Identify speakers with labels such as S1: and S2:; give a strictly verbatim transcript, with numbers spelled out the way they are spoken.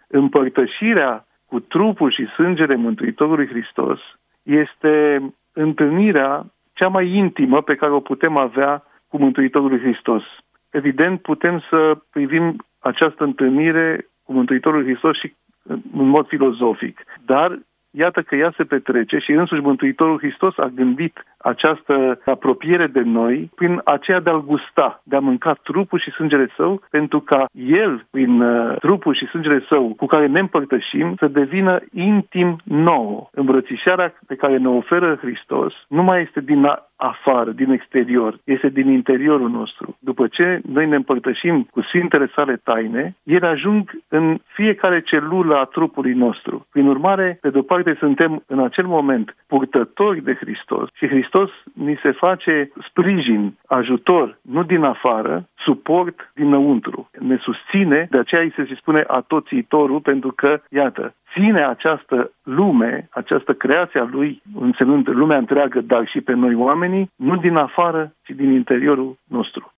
S1: împărtășirea cu trupul și sângele Mântuitorului Hristos este întâlnirea cea mai intimă pe care o putem avea cu Mântuitorul Hristos. Evident, putem să privim această întâlnire cu Mântuitorul Hristos și în mod filozofic, dar iată că ea se petrece și însuși Mântuitorul Hristos a gândit această apropiere de noi prin aceea de a-L gusta, de a mânca trupul și sângele Său, pentru ca El, prin uh, trupul și sângele Său cu care ne împărtășim, să devină intim nouă. Îmbrățișarea pe care ne oferă Hristos nu mai este din afară, din exterior, este din interiorul nostru. După ce noi ne împărtășim cu Sfintele Sale taine, ele ajung în fiecare celulă a trupului nostru. Prin urmare, pe de-o parte suntem în acel moment purtători de Hristos și Hristos ni se face sprijin, ajutor, nu din afară, suport dinăuntru. Ne susține, de aceea îi se spune atoțitorul, pentru că, iată, ține această lume, această creație a Lui, însemnând lumea întreagă, dar și pe noi oamenii, nu din afară, ci din interiorul nostru.